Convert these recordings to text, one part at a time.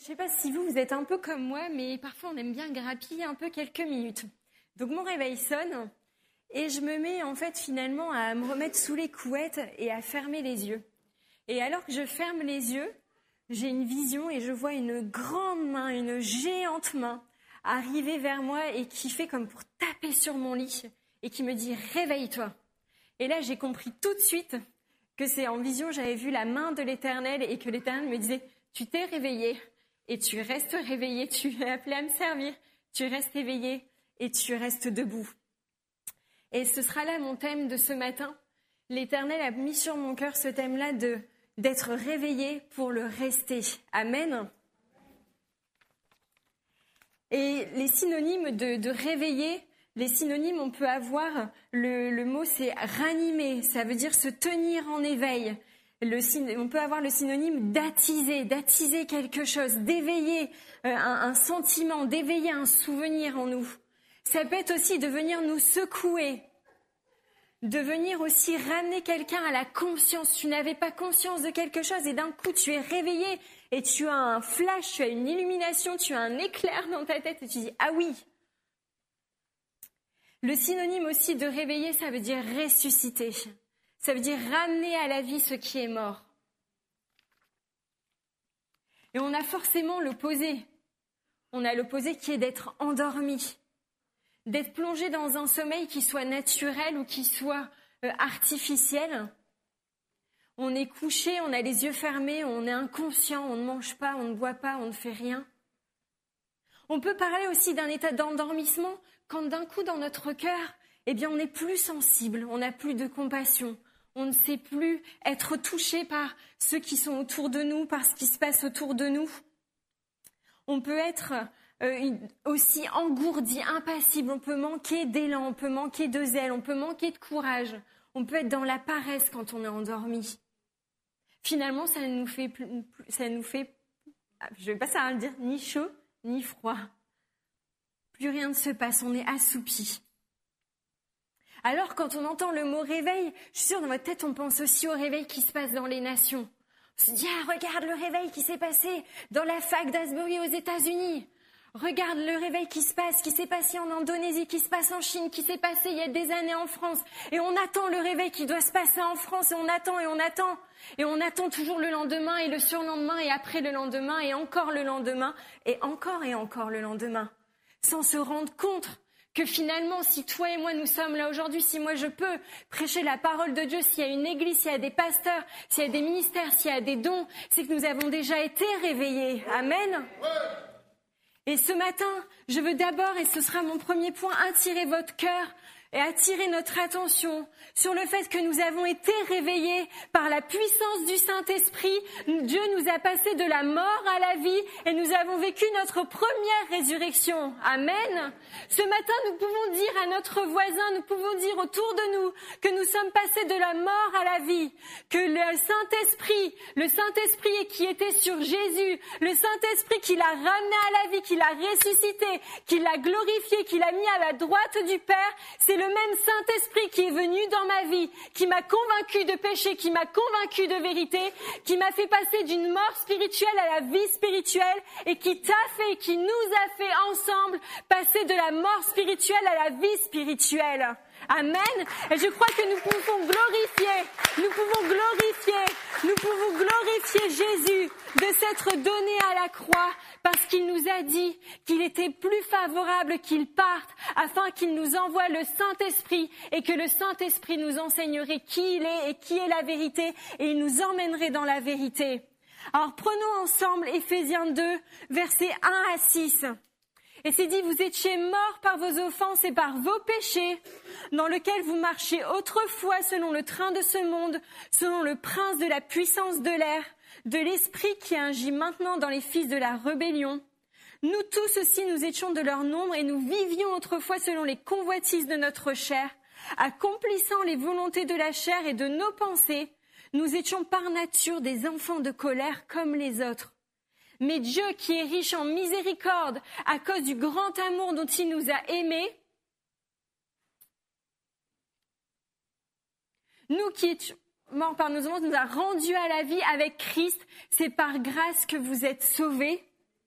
Je ne sais pas si vous êtes un peu comme moi, mais parfois on aime bien grappiller un peu quelques minutes. Donc mon réveil sonne et je me mets en fait finalement à me remettre sous les couettes et à fermer les yeux. Et alors que je ferme les yeux, j'ai une vision et je vois une grande main, une géante main arriver vers moi et qui fait comme pour taper sur mon lit et qui me dit « réveille-toi ». Et là j'ai compris tout de suite que c'est en vision, j'avais vu la main de l'Éternel et que l'Éternel me disait « tu t'es réveillé ». Et tu restes réveillé, tu es appelé à me servir, tu restes éveillé et tu restes debout. Et ce sera là mon thème de ce matin. L'Éternel a mis sur mon cœur ce thème-là d'être réveillé pour le rester. Amen. Et les synonymes de réveiller, les synonymes, on peut avoir, le mot c'est ranimer, ça veut dire se tenir en éveil. On peut avoir le synonyme d'attiser quelque chose, d'éveiller un sentiment, d'éveiller un souvenir en nous. Ça peut être aussi de venir nous secouer, de venir aussi ramener quelqu'un à la conscience. Tu n'avais pas conscience de quelque chose et d'un coup tu es réveillé et tu as un flash, tu as une illumination, tu as un éclair dans ta tête et tu dis « ah oui ». Le synonyme aussi de réveiller, ça veut dire ressusciter. Ça veut dire ramener à la vie ce qui est mort. Et on a forcément l'opposé. On a l'opposé qui est d'être endormi, d'être plongé dans un sommeil qui soit naturel ou qui soit artificiel. On est couché, on a les yeux fermés, on est inconscient, on ne mange pas, on ne boit pas, on ne fait rien. On peut parler aussi d'un état d'endormissement quand d'un coup dans notre cœur, eh bien, on n'est plus sensible, on n'a plus de compassion. On ne sait plus être touché par ceux qui sont autour de nous, par ce qui se passe autour de nous. On peut être aussi engourdi, impassible. On peut manquer d'élan, on peut manquer de zèle, on peut manquer de courage. On peut être dans la paresse quand on est endormi. Finalement, ça nous fait, je vais pas savoir le dire, ni chaud, ni froid. Plus rien ne se passe, on est assoupi. Alors, quand on entend le mot réveil, je suis sûre, dans votre tête, on pense aussi au réveil qui se passe dans les nations. On se dit, ah, regarde le réveil qui s'est passé dans la fac d'Asbury aux États-Unis. Regarde le réveil qui s'est passé en Indonésie, qui se passe en Chine, qui s'est passé il y a des années en France. Et on attend le réveil qui doit se passer en France, et on attend, et on attend. Et on attend toujours le lendemain, et le surlendemain, et après le lendemain, et encore le lendemain, et encore le lendemain. Sans se rendre compte que finalement, si toi et moi nous sommes là aujourd'hui, si moi je peux prêcher la parole de Dieu, s'il y a une église, s'il y a des pasteurs, s'il y a des ministères, s'il y a des dons, c'est que nous avons déjà été réveillés. Amen. Et ce matin, je veux d'abord, et ce sera mon premier point, attirer votre cœur et attirer notre attention sur le fait que nous avons été réveillés par la puissance du Saint-Esprit. Dieu nous a passé de la mort à la vie et nous avons vécu notre première résurrection. Amen. Ce matin, nous pouvons dire à notre voisin, nous pouvons dire autour de nous que nous sommes passés de la mort à la vie, que le Saint-Esprit qui était sur Jésus, le Saint-Esprit qui l'a ramené à la vie, qui l'a ressuscité, qui l'a glorifié, qui l'a mis à la droite du Père, c'est le même Saint-Esprit qui est venu dans ma vie, qui m'a convaincu de péché, qui m'a convaincu de vérité, qui m'a fait passer d'une mort spirituelle à la vie spirituelle et qui qui nous a fait ensemble passer de la mort spirituelle à la vie spirituelle. Amen. Et je crois que nous pouvons glorifier Jésus de s'être donné à la croix parce qu'il nous a dit qu'il était plus favorable qu'il parte afin qu'il nous envoie le Saint-Esprit et que le Saint-Esprit nous enseignerait qui il est et qui est la vérité et il nous emmènerait dans la vérité. Alors prenons ensemble Éphésiens 2, versets 1 à 6. Et c'est dit, vous étiez morts par vos offenses et par vos péchés, dans lesquels vous marchiez autrefois selon le train de ce monde, selon le prince de la puissance de l'air, de l'esprit qui agit maintenant dans les fils de la rébellion. Nous tous aussi, nous étions de leur nombre et nous vivions autrefois selon les convoitises de notre chair, accomplissant les volontés de la chair et de nos pensées. Nous étions par nature des enfants de colère comme les autres. Mais Dieu, qui est riche en miséricorde, à cause du grand amour dont il nous a aimés, nous qui étions morts par nos offenses, nous a rendus à la vie avec Christ. C'est par grâce que vous êtes sauvés.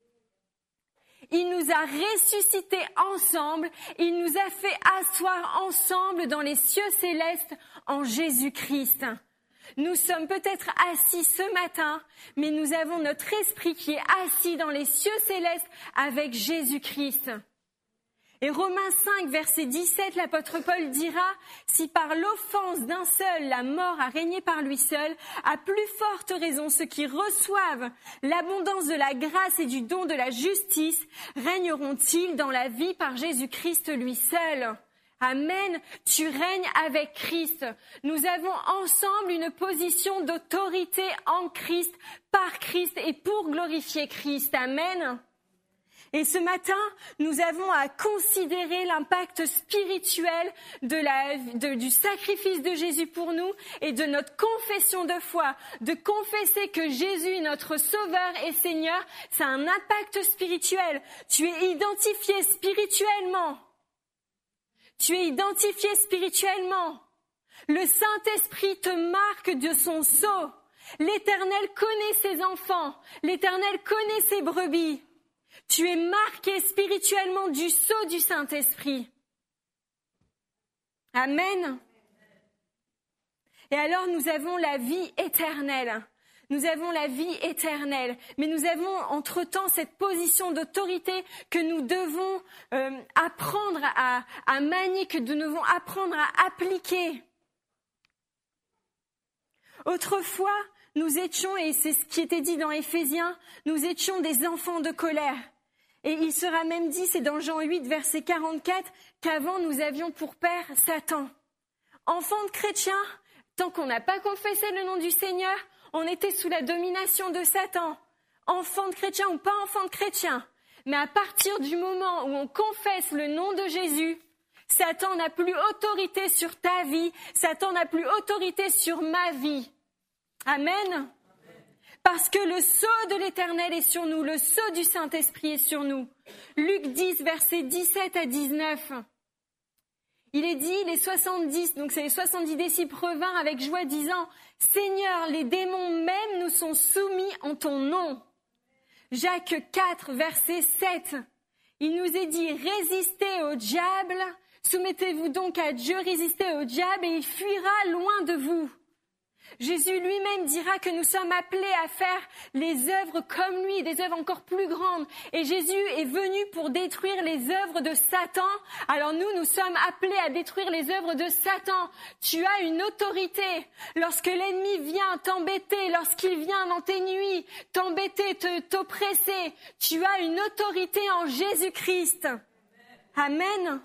Il nous a ressuscités ensemble. Il nous a fait asseoir ensemble dans les cieux célestes en Jésus-Christ. Nous sommes peut-être assis ce matin, mais nous avons notre esprit qui est assis dans les cieux célestes avec Jésus-Christ. Et Romains 5, verset 17, l'apôtre Paul dira « Si par l'offense d'un seul, la mort a régné par lui seul, à plus forte raison ceux qui reçoivent l'abondance de la grâce et du don de la justice régneront-ils dans la vie par Jésus-Christ lui seul ?» Amen. Tu règnes avec Christ. Nous avons ensemble une position d'autorité en Christ, par Christ et pour glorifier Christ. Amen. Et ce matin, nous avons à considérer l'impact spirituel du sacrifice de Jésus pour nous et de notre confession de foi. De confesser que Jésus est notre Sauveur et Seigneur, ça a un impact spirituel. Tu es identifié spirituellement. Tu es identifié spirituellement. Le Saint-Esprit te marque de son sceau. L'Éternel connaît ses enfants. L'Éternel connaît ses brebis. Tu es marqué spirituellement du sceau du Saint-Esprit. Amen. Et alors nous avons la vie éternelle. Nous avons la vie éternelle, mais nous avons entre-temps cette position d'autorité que nous devons apprendre à manier, que nous devons apprendre à appliquer. Autrefois, nous étions, et c'est ce qui était dit dans Éphésiens, nous étions des enfants de colère. Et il sera même dit, c'est dans Jean 8, verset 44, qu'avant nous avions pour père Satan. Enfants de chrétiens, tant qu'on n'a pas confessé le nom du Seigneur, on était sous la domination de Satan. Enfants de chrétiens ou pas enfants de chrétiens. Mais à partir du moment où on confesse le nom de Jésus, Satan n'a plus autorité sur ta vie, Satan n'a plus autorité sur ma vie. Amen. Parce que le sceau de l'Éternel est sur nous, le sceau du Saint-Esprit est sur nous. Luc 10, versets 17 à 19. Il est dit, les 70, donc c'est les 70 disciples revinrent avec joie disant « Seigneur, les démons même nous sont soumis en ton nom. » Jacques 4, verset 7. Il nous est dit « Résistez au diable, soumettez-vous donc à Dieu, résistez au diable et il fuira loin de vous. » Jésus lui-même dira que nous sommes appelés à faire les œuvres comme lui, des œuvres encore plus grandes. Et Jésus est venu pour détruire les œuvres de Satan. Alors nous sommes appelés à détruire les œuvres de Satan. Tu as une autorité. Lorsque l'ennemi vient t'embêter, lorsqu'il vient dans tes nuits, t'embêter, t'oppresser, tu as une autorité en Jésus-Christ. Amen.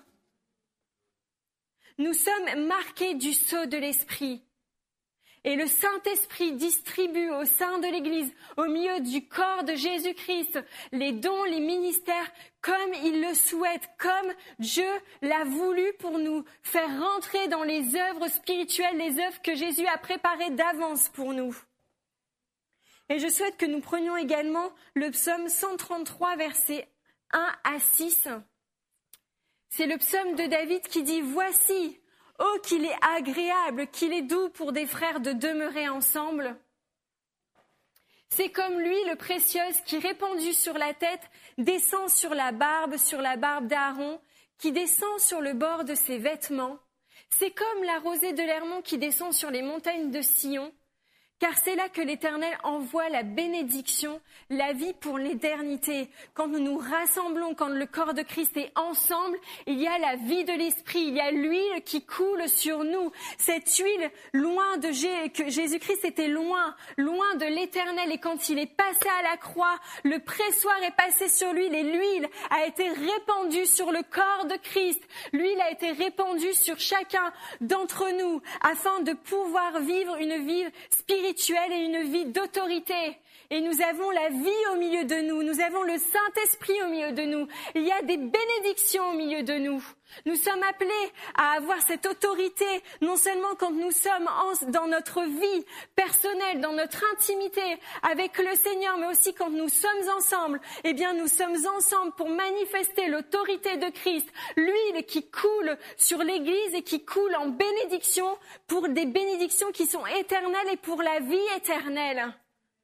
Nous sommes marqués du sceau de l'Esprit. Et le Saint-Esprit distribue au sein de l'Église, au milieu du corps de Jésus-Christ, les dons, les ministères, comme il le souhaite, comme Dieu l'a voulu pour nous faire rentrer dans les œuvres spirituelles, les œuvres que Jésus a préparées d'avance pour nous. Et je souhaite que nous prenions également le psaume 133, versets 1 à 6. C'est le psaume de David qui dit « Voici ». Oh, qu'il est agréable, qu'il est doux pour des frères de demeurer ensemble. C'est comme l'huile précieuse qui, répandue sur la tête, descend sur la barbe d'Aaron, qui descend sur le bord de ses vêtements. C'est comme la rosée de l'Hermon qui descend sur les montagnes de Sion. Car c'est là que l'Éternel envoie la bénédiction, la vie pour l'éternité. Quand nous nous rassemblons, quand le corps de Christ est ensemble, il y a la vie de l'Esprit, il y a l'huile qui coule sur nous. Cette huile, loin de que Jésus-Christ était loin de l'Éternel. Et quand il est passé à la croix, le pressoir est passé sur l'huile et l'huile a été répandue sur le corps de Christ. L'huile a été répandue sur chacun d'entre nous afin de pouvoir vivre une vie spirituelle et une vie d'autorité. Et nous avons la vie au milieu de nous. Nous avons le Saint-Esprit au milieu de nous. Il y a des bénédictions au milieu de nous. Nous sommes appelés à avoir cette autorité, non seulement quand nous sommes dans notre vie personnelle, dans notre intimité avec le Seigneur, mais aussi quand nous sommes ensemble. Eh bien, nous sommes ensemble pour manifester l'autorité de Christ, l'huile qui coule sur l'Église et qui coule en bénédiction pour des bénédictions qui sont éternelles et pour la vie éternelle.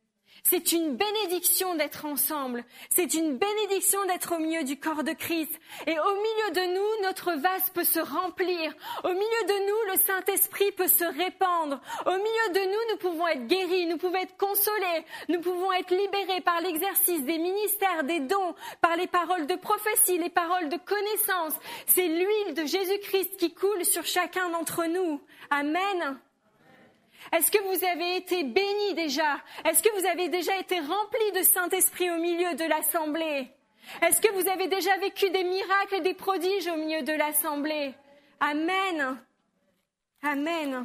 C'est une bénédiction d'être ensemble. C'est une bénédiction d'être au milieu du corps de Christ. Et au milieu de nous, notre vase peut se remplir. Au milieu de nous, le Saint-Esprit peut se répandre. Au milieu de nous, nous pouvons être guéris, nous pouvons être consolés, nous pouvons être libérés par l'exercice des ministères, des dons, par les paroles de prophétie, les paroles de connaissance. C'est l'huile de Jésus-Christ qui coule sur chacun d'entre nous. Amen. Est-ce que vous avez été bénis déjà? Est-ce que vous avez déjà été remplis de Saint-Esprit au milieu de l'assemblée? Est-ce que vous avez déjà vécu des miracles et des prodiges au milieu de l'assemblée? Amen. Amen.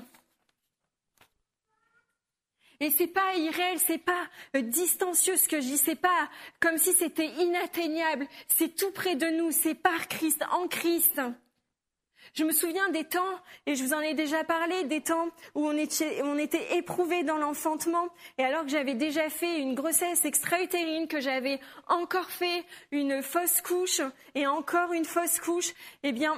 Et c'est pas irréel, c'est pas distancieux ce que je dis, c'est pas comme si c'était inatteignable. C'est tout près de nous, c'est par Christ, en Christ. Je me souviens des temps, et je vous en ai déjà parlé, des temps où on était éprouvés dans l'enfantement, et alors que j'avais déjà fait une grossesse extra-utérine, que j'avais encore fait une fausse couche, et encore une fausse couche, eh bien,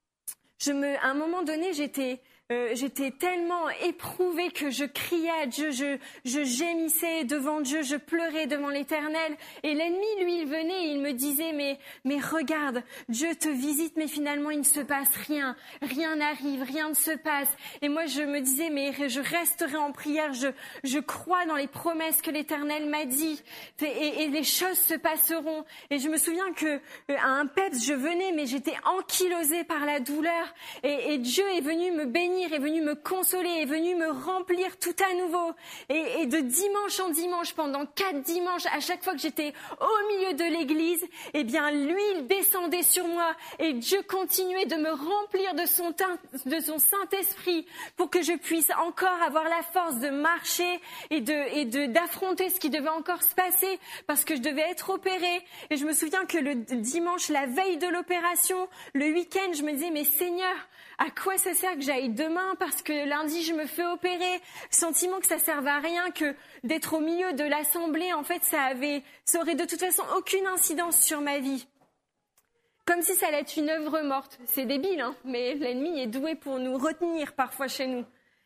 à un moment donné, j'étais tellement éprouvée que je criais à Dieu, je gémissais devant Dieu, je pleurais devant l'Éternel. Et l'ennemi, lui, il venait et il me disait, mais regarde, Dieu te visite, mais finalement, il ne se passe rien. Rien n'arrive, rien ne se passe. Et moi, je me disais, mais je resterai en prière, je crois dans les promesses que l'Éternel m'a dit. Et les choses se passeront. Et je me souviens que à un PEPS, je venais, mais j'étais ankylosée par la douleur. Et Dieu est venu me bénir, est venu me consoler, est venu me remplir tout à nouveau. Et de dimanche en dimanche, pendant 4 dimanches, à chaque fois que j'étais au milieu de l'église, eh bien, l'huile descendait sur moi et Dieu continuait de me remplir de son Saint-Esprit pour que je puisse encore avoir la force de marcher et d'affronter ce qui devait encore se passer parce que je devais être opérée. Et je me souviens que le dimanche, la veille de l'opération, le week-end, je me disais, mais Seigneur, à quoi ça sert que j'aille demain parce que lundi je me fais opérer? Sentiment que ça serve à rien, que d'être au milieu de l'assemblée, en fait, ça aurait de toute façon aucune incidence sur ma vie. Comme si ça allait être une œuvre morte. C'est débile, hein, mais l'ennemi est doué pour nous retenir parfois chez nous.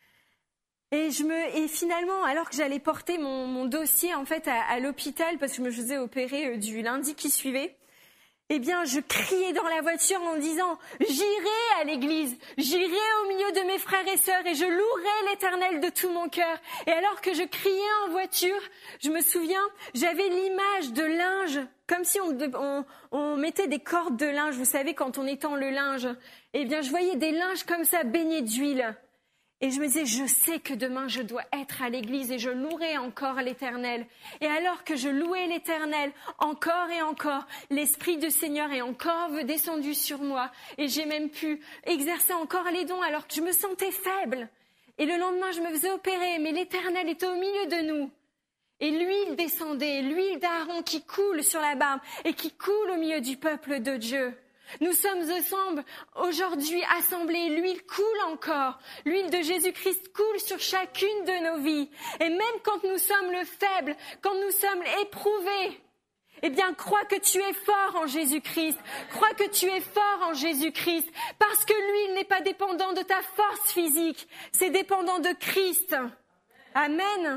Et finalement, alors que j'allais porter mon dossier en fait à l'hôpital parce que je me faisais opérer du lundi qui suivait, eh bien, je criais dans la voiture en disant « J'irai à l'église, j'irai au milieu de mes frères et sœurs et je louerai l'Éternel de tout mon cœur. » Et alors que je criais en voiture, je me souviens, j'avais l'image de linge, comme si on mettait des cordes de linge, vous savez, quand on étend le linge. Eh bien, je voyais des linges comme ça baignés d'huile. Et je me disais, je sais que demain je dois être à l'église et je louerai encore l'Éternel. Et alors que je louais l'Éternel encore et encore, l'Esprit du Seigneur est encore descendu sur moi. Et j'ai même pu exercer encore les dons alors que je me sentais faible. Et le lendemain, je me faisais opérer, mais l'Éternel était au milieu de nous. Et l'huile descendait, l'huile d'Aaron qui coule sur la barbe et qui coule au milieu du peuple de Dieu. Nous sommes ensemble aujourd'hui assemblés, l'huile coule encore, l'huile de Jésus-Christ coule sur chacune de nos vies. Et même quand nous sommes le faible, quand nous sommes éprouvés, eh bien crois que tu es fort en Jésus-Christ, crois que tu es fort en Jésus-Christ, parce que l'huile n'est pas dépendant de ta force physique, c'est dépendant de Christ. Amen.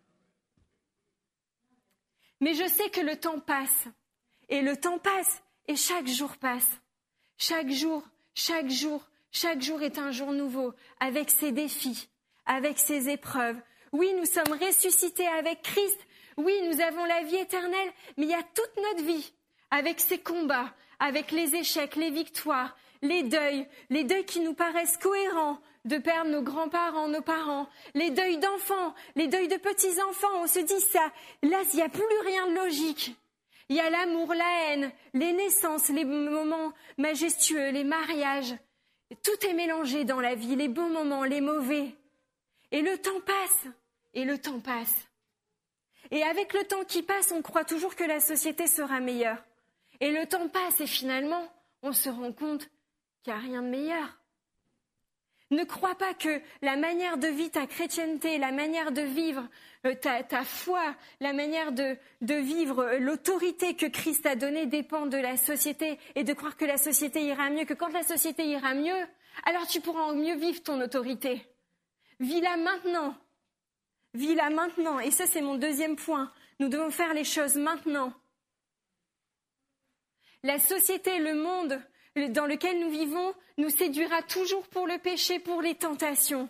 Mais je sais que le temps passe, et le temps passe. Et chaque jour passe. Chaque jour est un jour nouveau, avec ses défis, avec ses épreuves. Oui, nous sommes ressuscités avec Christ. Oui, nous avons la vie éternelle. Mais il y a toute notre vie, avec ses combats, avec les échecs, les victoires, les deuils qui nous paraissent cohérents, de perdre nos grands-parents, nos parents, les deuils d'enfants, les deuils de petits-enfants. On se dit ça, là, il n'y a plus rien de logique. Il y a l'amour, la haine, les naissances, les moments majestueux, les mariages. Tout est mélangé dans la vie, les bons moments, les mauvais. Et le temps passe, et le temps passe. Et avec le temps qui passe, on croit toujours que la société sera meilleure. Et le temps passe et finalement, on se rend compte qu'il n'y a rien de meilleur. Ne crois pas que la manière de vivre ta chrétienté, la manière de vivre ta foi, la manière de vivre l'autorité que Christ a donnée dépend de la société et de croire que la société ira mieux, que quand la société ira mieux, alors tu pourras mieux vivre ton autorité. Vis-la maintenant. Vis-la maintenant. Et ça, c'est mon deuxième point. Nous devons faire les choses maintenant. La société, le monde dans lequel nous vivons nous séduira toujours pour le péché, pour les tentations.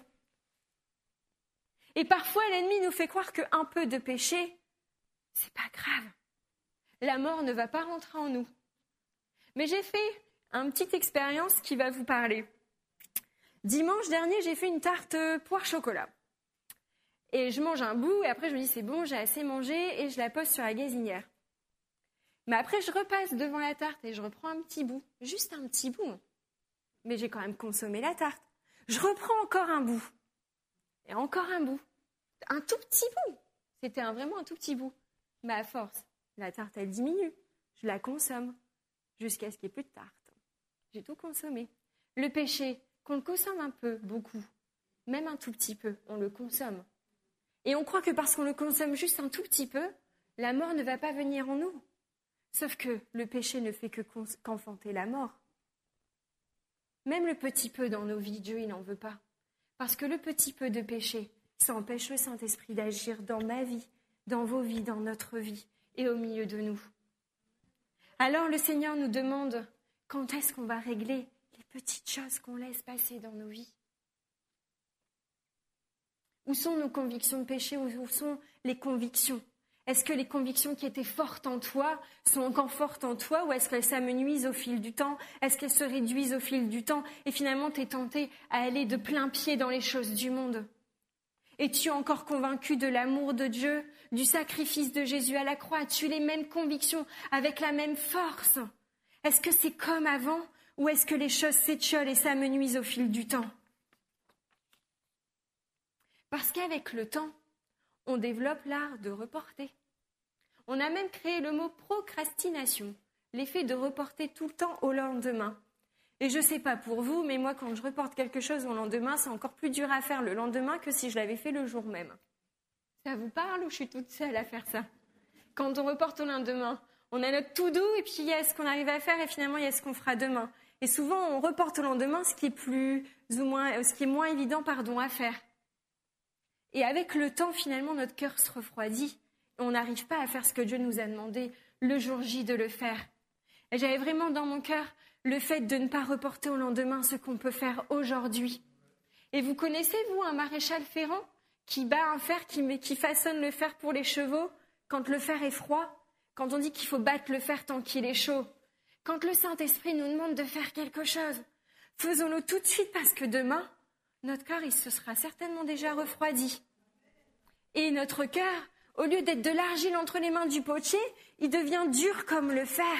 Et parfois, l'ennemi nous fait croire qu'un peu de péché, c'est pas grave. La mort ne va pas rentrer en nous. Mais j'ai fait une petite expérience qui va vous parler. Dimanche dernier, j'ai fait une tarte poire-chocolat. Et je mange un bout et après je me dis c'est bon, j'ai assez mangé et je la pose sur la gazinière. Mais après, je repasse devant la tarte et je reprends un petit bout. Juste un petit bout. Mais j'ai quand même consommé la tarte. Je reprends encore un bout. Et encore un bout. Un tout petit bout. C'était vraiment un tout petit bout. Mais à force, la tarte, elle diminue. Je la consomme. Jusqu'à ce qu'il n'y ait plus de tarte. J'ai tout consommé. Le péché, qu'on le consomme un peu, beaucoup, même un tout petit peu, on le consomme. Et on croit que parce qu'on le consomme juste un tout petit peu, la mort ne va pas venir en nous. Sauf que le péché ne fait qu'enfanter la mort. Même le petit peu dans nos vies, Dieu, il n'en veut pas. Parce que le petit peu de péché, ça empêche le Saint-Esprit d'agir dans ma vie, dans vos vies, dans notre vie et au milieu de nous. Alors le Seigneur nous demande quand est-ce qu'on va régler les petites choses qu'on laisse passer dans nos vies. Où sont nos convictions de péché? Où sont les convictions? Est-ce que les convictions qui étaient fortes en toi sont encore fortes en toi ou est-ce qu'elles s'amenuisent au fil du temps? Est-ce qu'elles se réduisent au fil du temps et finalement tu es tenté à aller de plein pied dans les choses du monde? Es-tu encore convaincu de l'amour de Dieu, du sacrifice de Jésus à la croix? As-tu les mêmes convictions avec la même force? Est-ce que c'est comme avant ou est-ce que les choses s'étiolent et s'amenuisent au fil du temps? Parce qu'avec le temps, on développe l'art de reporter. On a même créé le mot procrastination, l'effet de reporter tout le temps au lendemain. Et je ne sais pas pour vous, mais moi, quand je reporte quelque chose au lendemain, c'est encore plus dur à faire le lendemain que si je l'avais fait le jour même. Ça vous parle ou je suis toute seule à faire ça? Quand on reporte au lendemain, on a notre to-do et puis il y a ce qu'on arrive à faire et finalement il y a ce qu'on fera demain. Et souvent, on reporte au lendemain ce qui est moins évident à faire. Et avec le temps, finalement, notre cœur se refroidit. Et on n'arrive pas à faire ce que Dieu nous a demandé le jour J de le faire. Et j'avais vraiment dans mon cœur le fait de ne pas reporter au lendemain ce qu'on peut faire aujourd'hui. Et vous connaissez, vous, un maréchal ferrant qui bat un fer, qui façonne le fer pour les chevaux quand le fer est froid? Quand on dit qu'il faut battre le fer tant qu'il est chaud? Quand le Saint-Esprit nous demande de faire quelque chose, faisons-le tout de suite parce que demain, notre cœur, il se sera certainement déjà refroidi. Et notre cœur, au lieu d'être de l'argile entre les mains du potier, il devient dur comme le fer.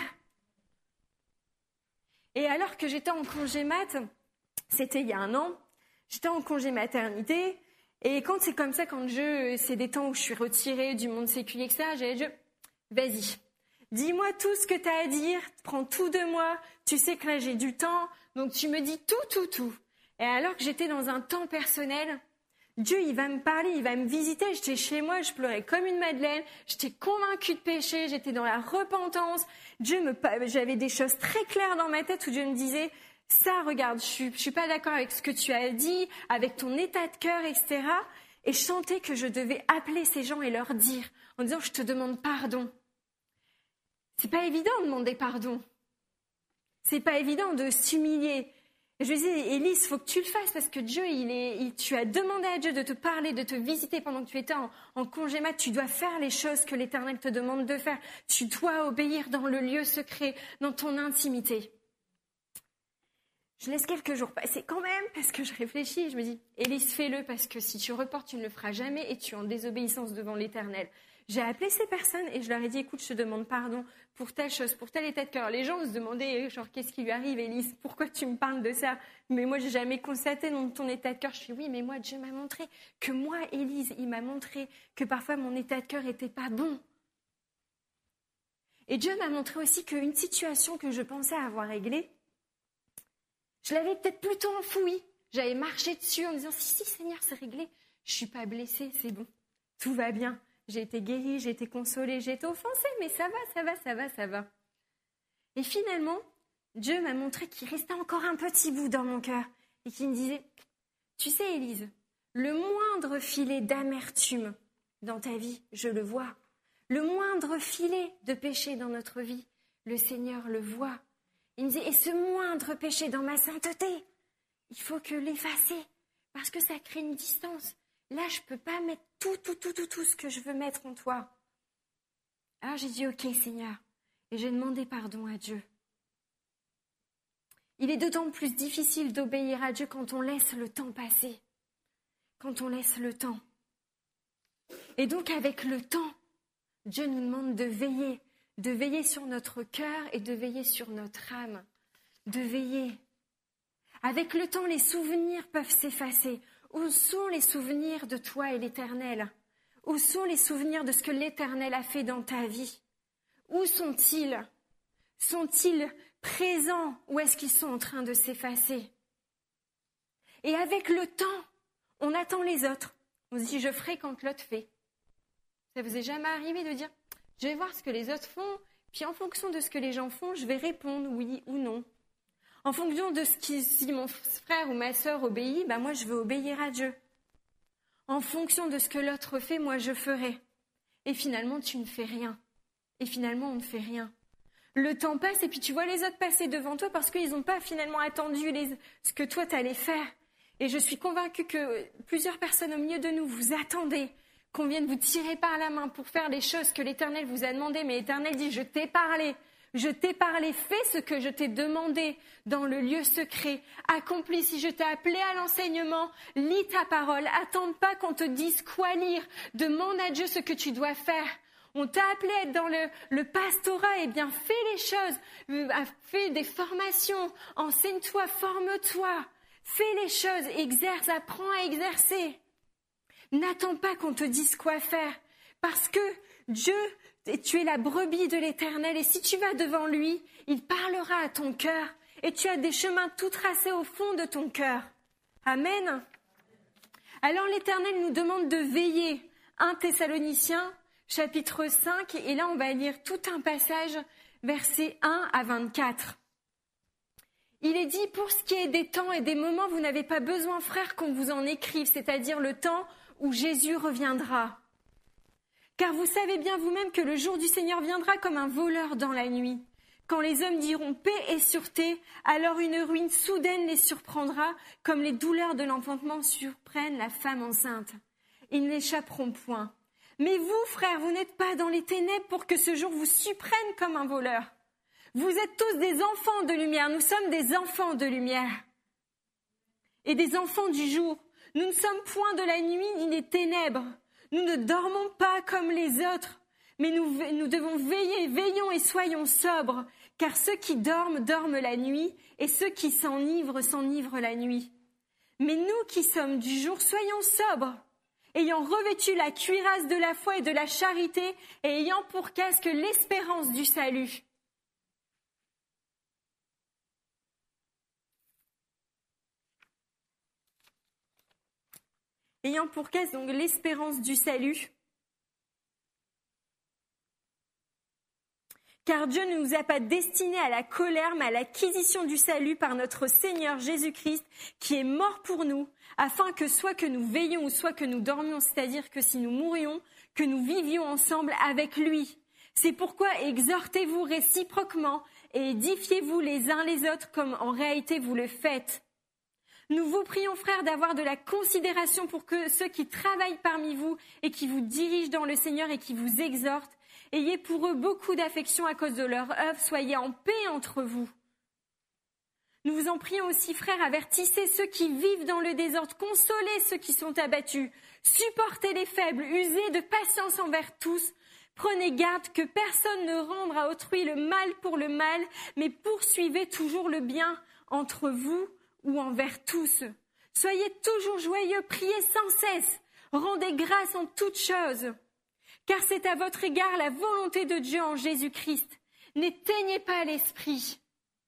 Et alors que j'étais en congé mat, c'était il y a 1 an, j'étais en congé maternité, et quand c'est comme ça, c'est des temps où je suis retirée du monde séculier, etc., j'ai dit, vas-y, dis-moi tout ce que tu as à dire, prends tout de moi, tu sais que là j'ai du temps, donc tu me dis tout. Et alors que j'étais dans un temps personnel, Dieu, il va me parler, il va me visiter. J'étais chez moi, je pleurais comme une madeleine. J'étais convaincue de péché, j'étais dans la repentance. J'avais des choses très claires dans ma tête où Dieu me disait, ça, regarde, je suis pas d'accord avec ce que tu as dit, avec ton état de cœur, etc. Et je sentais que je devais appeler ces gens et leur dire, en disant, je te demande pardon. C'est pas évident de demander pardon. C'est pas évident de s'humilier. Et je lui disais, Élise, il faut que tu le fasses parce que Dieu, tu as demandé à Dieu de te parler, de te visiter pendant que tu étais en congé mat. Tu dois faire les choses que l'Éternel te demande de faire. Tu dois obéir dans le lieu secret, dans ton intimité. Je laisse quelques jours passer quand même parce que je réfléchis. Je me dis, Élise, fais-le parce que si tu reportes, tu ne le feras jamais et tu es en désobéissance devant l'Éternel. J'ai appelé ces personnes et je leur ai dit, écoute, je te demande pardon pour telle chose, pour tel état de cœur. Les gens se demandaient, genre, qu'est-ce qui lui arrive, Élise? Pourquoi tu me parles de ça? Mais moi, j'ai jamais constaté dans ton état de cœur. Je dis, oui, mais moi, Dieu m'a montré que moi, Élise, il m'a montré que parfois mon état de cœur était pas bon. Et Dieu m'a montré aussi qu'une situation que je pensais avoir réglée, je l'avais peut-être plutôt enfouie. J'avais marché dessus en disant, si, Seigneur, c'est réglé. Je suis pas blessée, c'est bon. Tout va bien. J'ai été guérie, j'ai été consolée, j'ai été offensée, mais ça va. Et finalement, Dieu m'a montré qu'il restait encore un petit bout dans mon cœur et qu'il me disait, tu sais, Élise, le moindre filet d'amertume dans ta vie, je le vois. Le moindre filet de péché dans notre vie, le Seigneur le voit. Il me dit, et ce moindre péché dans ma sainteté, il faut que l'effacer, parce que ça crée une distance. Là, je ne peux pas mettre tout ce que je veux mettre en toi. Alors j'ai dit, ok Seigneur, et j'ai demandé pardon à Dieu. Il est d'autant plus difficile d'obéir à Dieu quand on laisse le temps passer, quand on laisse le temps. Et donc avec le temps, Dieu nous demande de veiller sur notre cœur et de veiller sur notre âme, de veiller. Avec le temps, les souvenirs peuvent s'effacer. Où sont les souvenirs de toi et l'Éternel ? Où sont les souvenirs de ce que l'Éternel a fait dans ta vie ? Où sont-ils ? Sont-ils présents ou est-ce qu'ils sont en train de s'effacer ? Et avec le temps, on attend les autres. On se dit, je ferai quand l'autre fait. Ça vous est jamais arrivé de dire, je vais voir ce que les autres font, puis en fonction de ce que les gens font, je vais répondre oui ou non. En fonction de si mon frère ou ma sœur obéit, moi je veux obéir à Dieu. En fonction de ce que l'autre fait, moi je ferai. Et finalement, tu ne fais rien. Et finalement, on ne fait rien. Le temps passe et puis tu vois les autres passer devant toi parce qu'ils n'ont pas finalement attendu ce que toi t'allais faire. Et je suis convaincue que plusieurs personnes au milieu de nous, vous attendez qu'on vienne vous tirer par la main pour faire les choses que l'Éternel vous a demandées. Mais l'Éternel dit, je t'ai parlé, fais ce que je t'ai demandé dans le lieu secret. Accomplis, si je t'ai appelé à l'enseignement, lis ta parole. Attends pas qu'on te dise quoi lire. Demande à Dieu ce que tu dois faire. On t'a appelé à être dans le pastorat, eh bien fais les choses, fais des formations, enseigne-toi, forme-toi, fais les choses, exerce, apprends à exercer. N'attends pas qu'on te dise quoi faire, parce que Dieu, tu es la brebis de l'Éternel, et si tu vas devant lui, il parlera à ton cœur, et tu as des chemins tout tracés au fond de ton cœur. Amen. Alors l'Éternel nous demande de veiller. 1 Thessaloniciens, chapitre 5, et là on va lire tout un passage, versets 1 à 24. Il est dit, pour ce qui est des temps et des moments, vous n'avez pas besoin, frères, qu'on vous en écrive, c'est-à-dire le temps où Jésus reviendra. Car vous savez bien vous-même que le jour du Seigneur viendra comme un voleur dans la nuit. Quand les hommes diront paix et sûreté, alors une ruine soudaine les surprendra, comme les douleurs de l'enfantement surprennent la femme enceinte. Ils n'échapperont point. Mais vous, frères, vous n'êtes pas dans les ténèbres pour que ce jour vous surprenne comme un voleur. Vous êtes tous des enfants de lumière. Nous sommes des enfants de lumière. Et des enfants du jour. Nous ne sommes point de la nuit ni des ténèbres. Nous ne dormons pas comme les autres. Mais nous devons veiller, veillons et soyons sobres. Car ceux qui dorment, dorment la nuit. Et ceux qui s'enivrent, s'enivrent la nuit. Mais nous qui sommes du jour, soyons sobres. Ayant revêtu la cuirasse de la foi et de la charité, et ayant pour casque l'espérance du salut. Ayant pour casque donc l'espérance du salut. Car Dieu ne nous a pas destinés à la colère, mais à l'acquisition du salut par notre Seigneur Jésus-Christ, qui est mort pour nous, afin que soit que nous veillions ou soit que nous dormions, c'est-à-dire que si nous mourions, que nous vivions ensemble avec lui. C'est pourquoi exhortez-vous réciproquement et édifiez-vous les uns les autres comme en réalité vous le faites. Nous vous prions, frères, d'avoir de la considération pour que ceux qui travaillent parmi vous et qui vous dirigent dans le Seigneur et qui vous exhortent, ayez pour eux beaucoup d'affection à cause de leur œuvre, soyez en paix entre vous. Nous vous en prions aussi, frères, avertissez ceux qui vivent dans le désordre, consolez ceux qui sont abattus, supportez les faibles, usez de patience envers tous, prenez garde que personne ne rende à autrui le mal pour le mal, mais poursuivez toujours le bien entre vous ou envers tous. Soyez toujours joyeux, priez sans cesse, rendez grâce en toutes choses, car c'est à votre égard la volonté de Dieu en Jésus-Christ. N'éteignez pas l'esprit.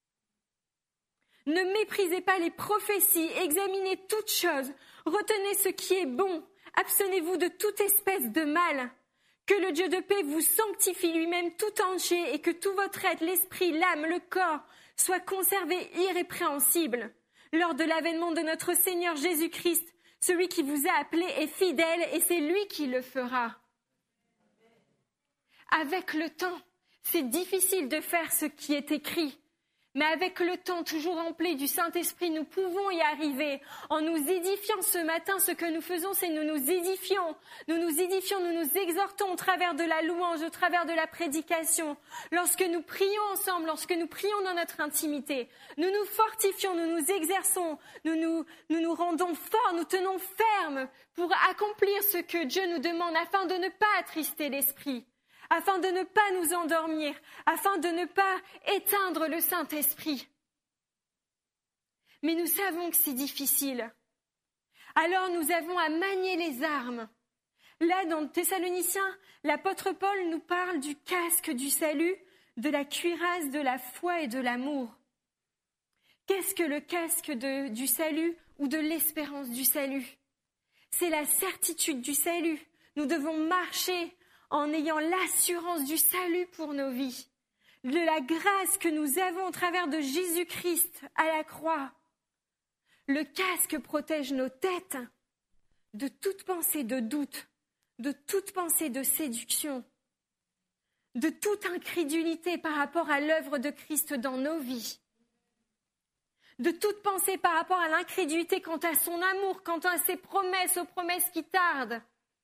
Ne méprisez pas les prophéties, examinez toutes choses, retenez ce qui est bon, abstenez-vous de toute espèce de mal. Que le Dieu de paix vous sanctifie lui-même tout entier et que tout votre être, l'esprit, l'âme, le corps, soit conservé irrépréhensible. Lors de l'avènement de notre Seigneur Jésus-Christ, celui qui vous a appelé est fidèle et c'est lui qui le fera. avec le temps, c'est difficile de faire ce qui est écrit. Mais avec le temps toujours rempli du Saint-Esprit, nous pouvons y arriver. En nous édifiant ce matin, ce que nous faisons, c'est nous nous édifions. Nous nous édifions, nous nous exhortons au travers de la louange, au travers de la prédication. Lorsque nous prions ensemble, lorsque nous prions dans notre intimité, nous nous fortifions, nous nous exerçons, nous nous rendons forts, nous tenons ferme pour accomplir ce que Dieu nous demande afin de ne pas attrister l'Esprit, afin de ne pas nous endormir, afin de ne pas éteindre le Saint-Esprit. Mais nous savons que c'est difficile. Alors nous avons à manier les armes. Là, dans Thessaloniciens, l'apôtre Paul nous parle du casque du salut, de la cuirasse de la foi et de l'amour. Qu'est-ce que le casque du salut ou de l'espérance du salut? C'est la certitude du salut. Nous devons marcher en ayant l'assurance du salut pour nos vies, de la grâce que nous avons au travers de Jésus-Christ à la croix. Le casque protège nos têtes de toute pensée de doute, de toute pensée de séduction, de toute incrédulité par rapport à l'œuvre de Christ dans nos vies, de toute pensée par rapport à l'incrédulité quant à son amour, quant à ses promesses, aux promesses qui tardent.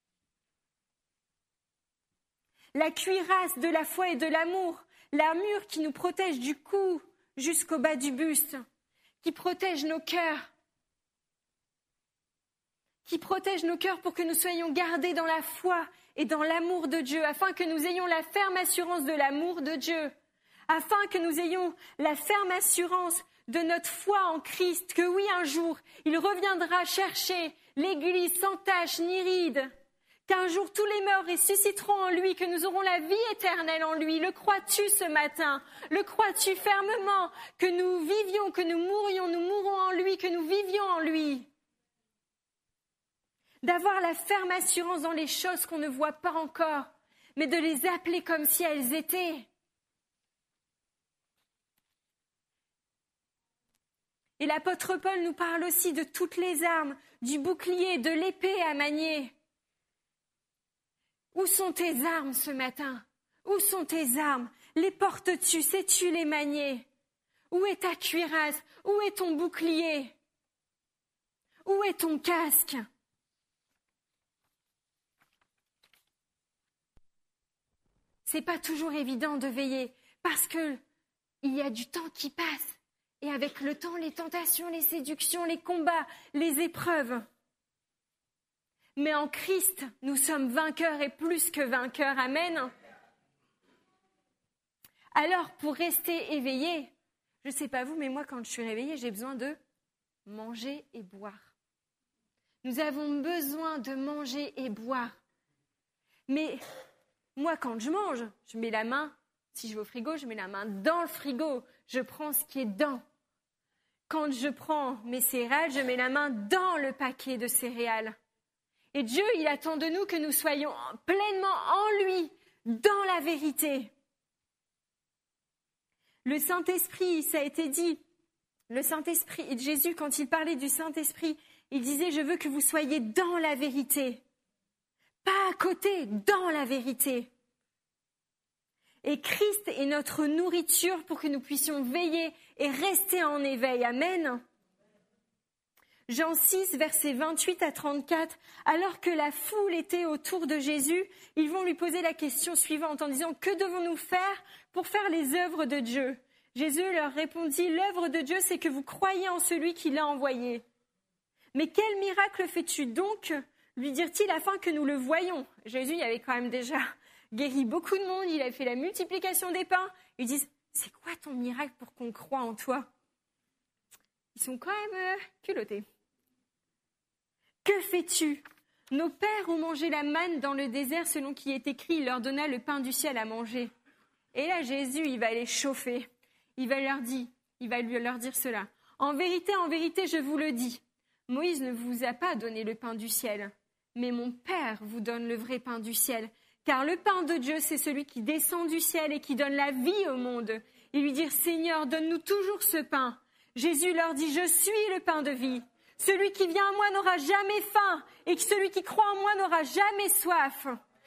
La cuirasse de la foi et de l'amour, l'armure qui nous protège du cou jusqu'au bas du buste, qui protège nos cœurs, pour que nous soyons gardés dans la foi et dans l'amour de Dieu, afin que nous ayons la ferme assurance de l'amour de Dieu, afin que nous ayons la ferme assurance de notre foi en Christ, que oui, un jour, il reviendra chercher l'Église sans tache ni ride, qu'un jour tous les morts ressusciteront en lui, que nous aurons la vie éternelle en lui. Le crois-tu ce matin? Le crois-tu fermement? Que nous vivions, que nous mourions, nous mourrons en lui, que nous vivions en lui. D'avoir la ferme assurance dans les choses qu'on ne voit pas encore, mais de les appeler comme si elles étaient. Et l'apôtre Paul nous parle aussi de toutes les armes, du bouclier, de l'épée à manier. Où sont tes armes ce matin? Où sont tes armes? Les portes-tu? Sais-tu les manier? Où est ta cuirasse? Où est ton bouclier? Où est ton casque? C'est pas toujours évident de veiller parce que il y a du temps qui passe et avec le temps, les tentations, les séductions, les combats, les épreuves. Mais en Christ, nous sommes vainqueurs et plus que vainqueurs. Amen. Alors, pour rester éveillé, je ne sais pas vous, mais moi, quand je suis réveillée, j'ai besoin de manger et boire. Nous avons besoin de manger et boire. Mais moi, quand je mange, je mets la main, si je vais au frigo, je mets la main dans le frigo. Je prends ce qui est dedans. Quand je prends mes céréales, je mets la main dans le paquet de céréales. Et Dieu, il attend de nous que nous soyons pleinement en lui, dans la vérité. Le Saint-Esprit, ça a été dit, le Saint-Esprit, Jésus, quand il parlait du Saint-Esprit, il disait « Je veux que vous soyez dans la vérité ». Pas à côté, dans la vérité. Et Christ est notre nourriture pour que nous puissions veiller et rester en éveil. Amen. Jean 6, versets 28 à 34, alors que la foule était autour de Jésus, ils vont lui poser la question suivante en disant « Que devons-nous faire pour faire les œuvres de Dieu ?» Jésus leur répondit « L'œuvre de Dieu, c'est que vous croyez en celui qui l'a envoyé. » « Mais quel miracle fais-tu donc ?» lui dirent-ils afin que nous le voyions. Jésus, il avait quand même déjà guéri beaucoup de monde, il avait fait la multiplication des pains. Ils disent « C'est quoi ton miracle pour qu'on croie en toi ?» Ils sont quand même culottés. Que fais-tu? Nos pères ont mangé la manne dans le désert selon qui est écrit, il leur donna le pain du ciel à manger. Et là, Jésus, il va les chauffer. Il va leur dire cela. En vérité, je vous le dis, Moïse ne vous a pas donné le pain du ciel, mais mon Père vous donne le vrai pain du ciel. Car le pain de Dieu, c'est celui qui descend du ciel et qui donne la vie au monde. Ils lui dirent, Seigneur, donne-nous toujours ce pain. Jésus leur dit, je suis le pain de vie. Celui qui vient à moi n'aura jamais faim, et celui qui croit en moi n'aura jamais soif.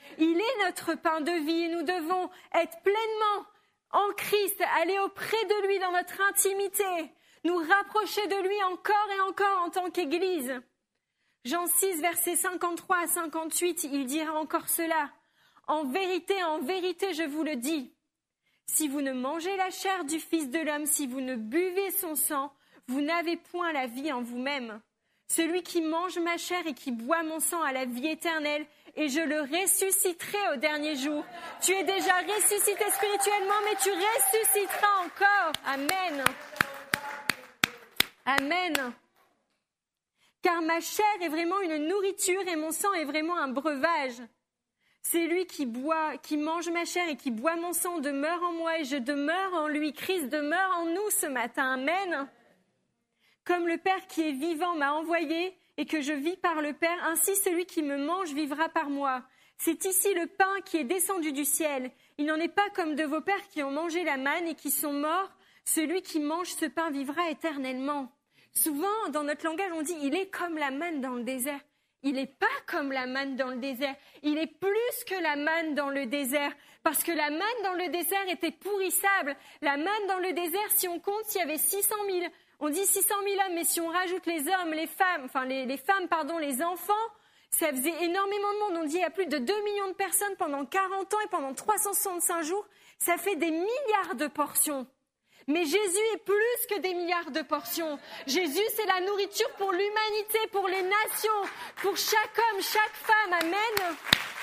Il est notre pain de vie et nous devons être pleinement en Christ, aller auprès de lui dans notre intimité, nous rapprocher de lui encore et encore en tant qu'Église. Jean 6, versets 53 à 58, il dira encore cela. En vérité, je vous le dis, si vous ne mangez la chair du Fils de l'homme, si vous ne buvez son sang, vous n'avez point la vie en vous-même. Celui qui mange ma chair et qui boit mon sang a la vie éternelle, et je le ressusciterai au dernier jour. Tu es déjà ressuscité spirituellement, mais tu ressusciteras encore. Amen. Amen. Car ma chair est vraiment une nourriture et mon sang est vraiment un breuvage. C'est lui qui mange ma chair et qui boit mon sang demeure en moi et je demeure en lui. Christ demeure en nous ce matin. Amen. Comme le Père qui est vivant m'a envoyé et que je vis par le Père, ainsi celui qui me mange vivra par moi. C'est ici le pain qui est descendu du ciel. Il n'en est pas comme de vos pères qui ont mangé la manne et qui sont morts. Celui qui mange ce pain vivra éternellement. Souvent, dans notre langage, on dit « il est comme la manne dans le désert ». Il n'est pas comme la manne dans le désert. Il est plus que la manne dans le désert. Parce que la manne dans le désert était pourrissable. La manne dans le désert, si on compte, s'il y avait 600 000, on dit 600 000 hommes, mais si on rajoute les hommes, les femmes, les enfants, ça faisait énormément de monde. On dit qu'il y a plus de 2 millions de personnes pendant 40 ans et pendant 365 jours. Ça fait des milliards de portions. Mais Jésus est plus que des milliards de portions. Jésus, c'est la nourriture pour l'humanité, pour les nations, pour chaque homme, chaque femme. Amen.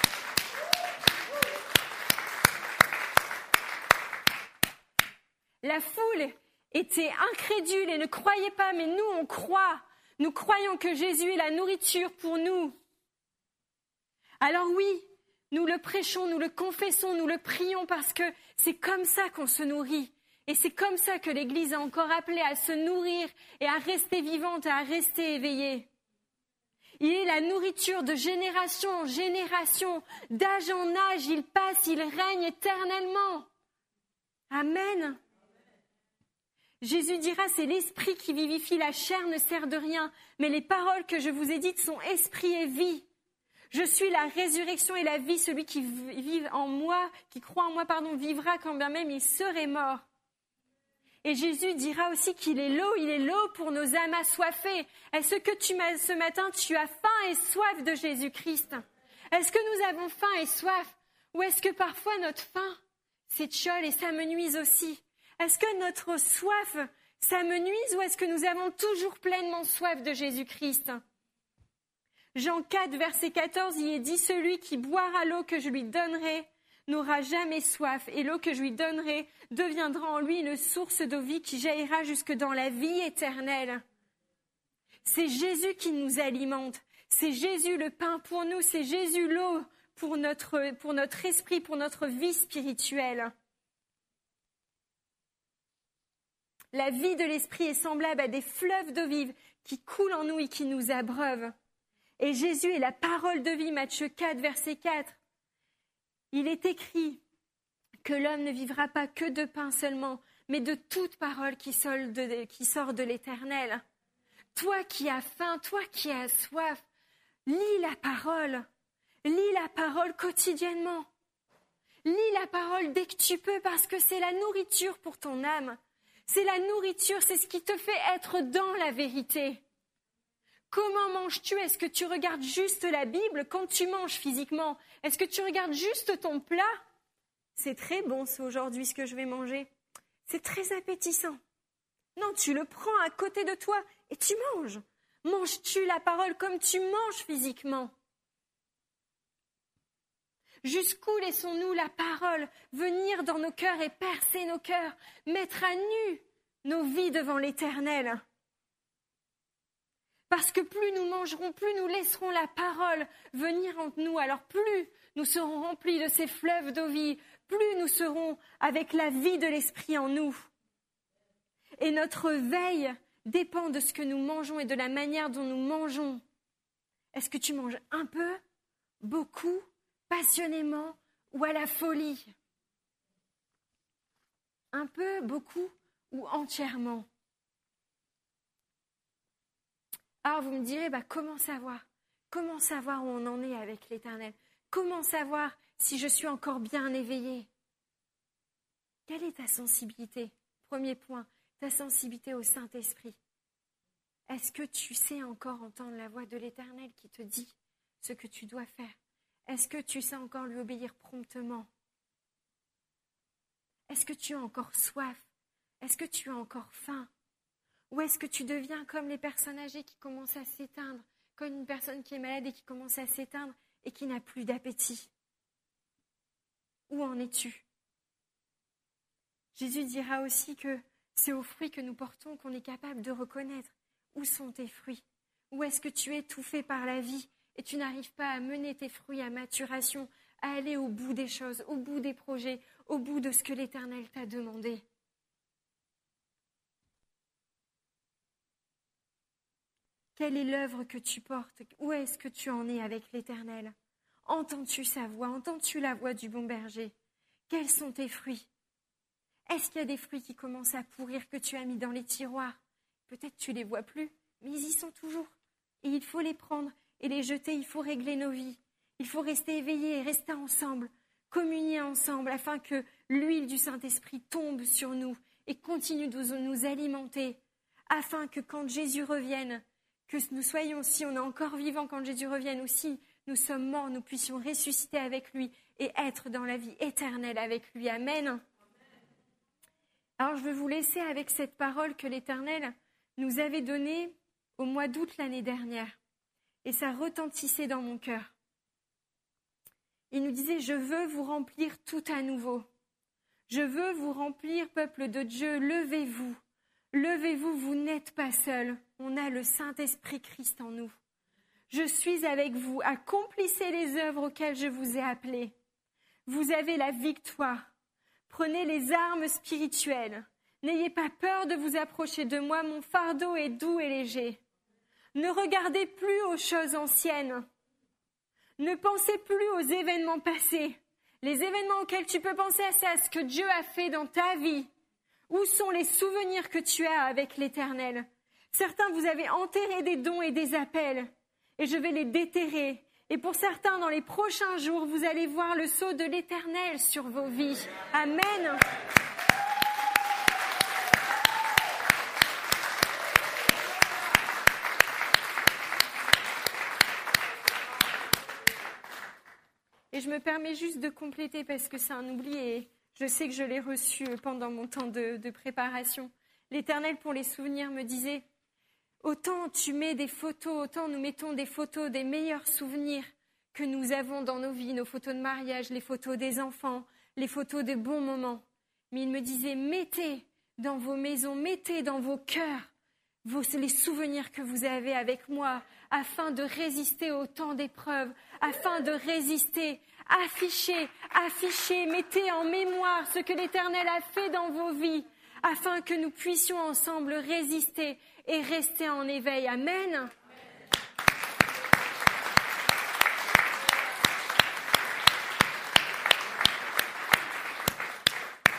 La foule était incrédule et ne croyait pas, mais nous, on croit. Nous croyons que Jésus est la nourriture pour nous. Alors oui, nous le prêchons, nous le confessons, nous le prions parce que c'est comme ça qu'on se nourrit. Et c'est comme ça que l'Église est encore appelée à se nourrir et à rester vivante et à rester éveillée. Il est la nourriture de génération en génération, d'âge en âge, il passe, il règne éternellement. Amen. Jésus dira, c'est l'esprit qui vivifie, la chair ne sert de rien, mais les paroles que je vous ai dites sont esprit et vie. Je suis la résurrection et la vie, celui qui vit en moi, qui croit en moi, vivra quand bien même il serait mort. Et Jésus dira aussi qu'il est l'eau pour nos âmes assoiffées. Est-ce que ce matin, tu as faim et soif de Jésus-Christ? Est-ce que nous avons faim et soif? Ou est-ce que parfois notre faim s'étiole et ça me nuise aussi? Est-ce que notre soif, ça me nuise ou est-ce que nous avons toujours pleinement soif de Jésus-Christ? Jean 4, verset 14, il est dit « Celui qui boira l'eau que je lui donnerai n'aura jamais soif, et l'eau que je lui donnerai deviendra en lui une source d'eau vie qui jaillira jusque dans la vie éternelle. » C'est Jésus qui nous alimente, c'est Jésus le pain pour nous, c'est Jésus l'eau pour notre esprit, pour notre vie spirituelle. La vie de l'esprit est semblable à des fleuves d'eau vive qui coulent en nous et qui nous abreuvent. Et Jésus est la parole de vie, Matthieu 4, verset 4. Il est écrit que l'homme ne vivra pas que de pain seulement, mais de toute parole qui sort de l'Éternel. Toi qui as faim, toi qui as soif, lis la parole quotidiennement. Lis la parole dès que tu peux parce que c'est la nourriture pour ton âme. C'est la nourriture, c'est ce qui te fait être dans la vérité. Comment manges-tu? Est-ce que tu regardes juste la Bible quand tu manges physiquement? Est-ce que tu regardes juste ton plat? C'est très bon, c'est aujourd'hui ce que je vais manger. C'est très appétissant. Non, tu le prends à côté de toi et tu manges. Manges-tu la parole comme tu manges physiquement? Jusqu'où laissons-nous la parole venir dans nos cœurs et percer nos cœurs, mettre à nu nos vies devant l'Éternel? Parce que plus nous mangerons, plus nous laisserons la parole venir entre nous. Alors plus nous serons remplis de ces fleuves d'eau vie, plus nous serons avec la vie de l'Esprit en nous. Et notre veille dépend de ce que nous mangeons et de la manière dont nous mangeons. Est-ce que tu manges un peu, beaucoup, passionnément ou à la folie? Un peu, beaucoup ou entièrement? Alors vous me direz, comment savoir où on en est avec l'Éternel? Comment savoir si je suis encore bien éveillée? Quelle est ta sensibilité? Premier point, ta sensibilité au Saint-Esprit. Est-ce que tu sais encore entendre la voix de l'Éternel qui te dit ce que tu dois faire? Est-ce que tu sais encore lui obéir promptement? Est-ce que tu as encore soif? Est-ce que tu as encore faim? Ou est-ce que tu deviens comme les personnes âgées qui commencent à s'éteindre, comme une personne qui est malade et qui commence à s'éteindre et qui n'a plus d'appétit? Où en es-tu? Jésus dira aussi que c'est aux fruits que nous portons qu'on est capable de reconnaître. Où sont tes fruits? Où est-ce que tu es étouffé par la vie et tu n'arrives pas à mener tes fruits à maturation, à aller au bout des choses, au bout des projets, au bout de ce que l'Éternel t'a demandé? Quelle est l'œuvre que tu portes? Où est-ce que tu en es avec l'Éternel? Entends-tu sa voix? Entends-tu la voix du bon berger? Quels sont tes fruits? Est-ce qu'il y a des fruits qui commencent à pourrir que tu as mis dans les tiroirs? Peut-être tu ne les vois plus, mais ils y sont toujours. Et il faut les prendre et les jeter, il faut régler nos vies. Il faut rester éveillés et rester ensemble, communier ensemble, afin que l'huile du Saint-Esprit tombe sur nous et continue de nous alimenter, afin que quand Jésus revienne, que nous soyons, si on est encore vivants quand Jésus revienne, ou si nous sommes morts, nous puissions ressusciter avec lui et être dans la vie éternelle avec lui. Amen. Alors je veux vous laisser avec cette parole que l'Éternel nous avait donnée au mois d'août l'année dernière. Et ça retentissait dans mon cœur. Il nous disait, je veux vous remplir tout à nouveau. Je veux vous remplir, peuple de Dieu, levez-vous. Levez-vous, vous n'êtes pas seuls. On a le Saint-Esprit Christ en nous. Je suis avec vous. Accomplissez les œuvres auxquelles je vous ai appelés. Vous avez la victoire. Prenez les armes spirituelles. N'ayez pas peur de vous approcher de moi. Mon fardeau est doux et léger. Ne regardez plus aux choses anciennes. Ne pensez plus aux événements passés. Les événements auxquels tu peux penser, c'est à ce que Dieu a fait dans ta vie. Où sont les souvenirs que tu as avec l'Éternel? Certains, vous avez enterré des dons et des appels. Et je vais les déterrer. Et pour certains, dans les prochains jours, vous allez voir le sceau de l'Éternel sur vos vies. Amen. Et je me permets juste de compléter parce que c'est un oubli et je sais que je l'ai reçu pendant mon temps de préparation. L'Éternel, pour les souvenirs, me disait « Autant tu mets des photos, autant nous mettons des photos des meilleurs souvenirs que nous avons dans nos vies, nos photos de mariage, les photos des enfants, les photos de bons moments. » Mais il me disait « Mettez dans vos maisons, mettez dans vos cœurs les souvenirs que vous avez avec moi, afin de résister au temps d'épreuve, afin de résister. Affichez, mettez en mémoire ce que l'Éternel a fait dans vos vies, afin que nous puissions ensemble résister et rester en éveil. Amen.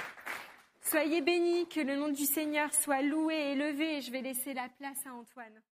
Soyez bénis, que le nom du Seigneur soit loué et élevé. Je vais laisser la place à Antoine.